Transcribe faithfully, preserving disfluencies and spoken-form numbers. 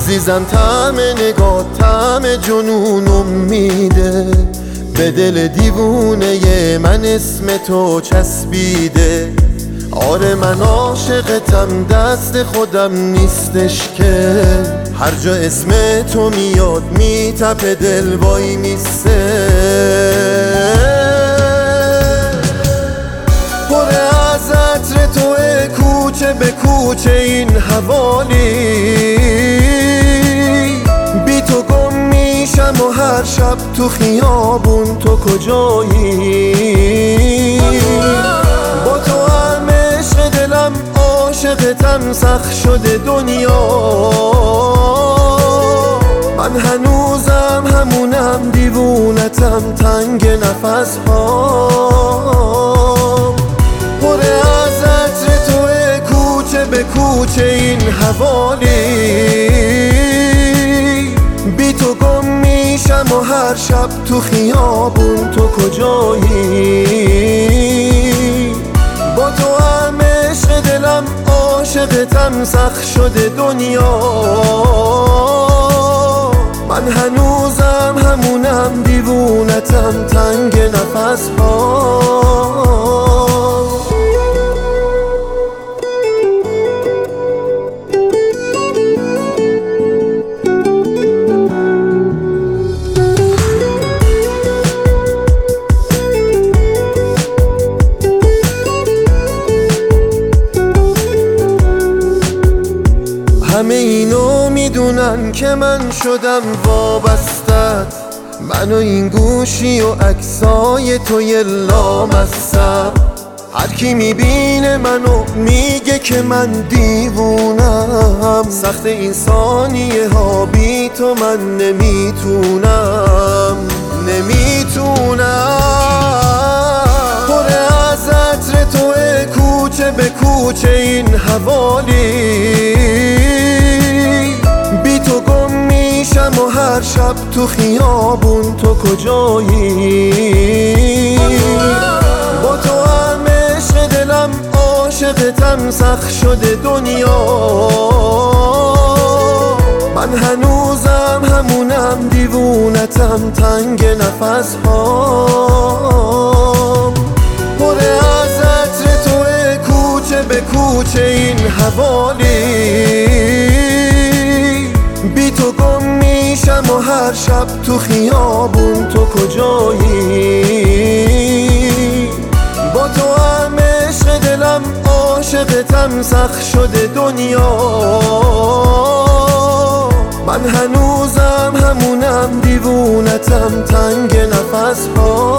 عزیزم طعم نگاه طعم جنونم میده، به دل دیوونه من اسم تو چسبیده. آره من عاشقتم دست خودم نیستش که، هر جا اسم تو میاد میتپه دل وای میسته. پر از عطر توه کوچه به کوچه این حوالی، بی تو گم میشم و هر شب تو خیابون تو کجایی. با تو هم عشق دلم عاشقتم سخت شده دنیا، من هنوزم همونم دیوونتم تنگ نفس ها. پر از عطر توه کوچه به کوچه این حوالی، بی تو گم میشم و هر شب تو خیابون تو کجایی. با تو هم عشق دلم عاشقتم سخت شده دنیا، من هنوزم همونم دیوونتم تنگ نفس ها. همه اینو میدونن که من شدم وابستت، من و این گوشی و عکسای توی لامصب. هر کی میبینه منو میگه که من دیوونم، سخت این ثانیه ها بی تو من نمیتونم نمیتونم. پر از عطر توه کوچه به کوچه این حوالی، بی تو گم میشم و هر شب تو خیابون تو کجایی. با تو هم عشق دلم عاشقتم سخت شده دنیا، من هنوزم همونم دیوونتم تنگ نفس ها. پر از عطر توه کوچه به کوچه این حوالی، بی تو گم میشم و هر شب تو خیابون تو کجایی. با تو هم عشق دلم عاشقتم سخت شده دنیا، من هنوزم همونم دیوونتم تنگ نفس ها.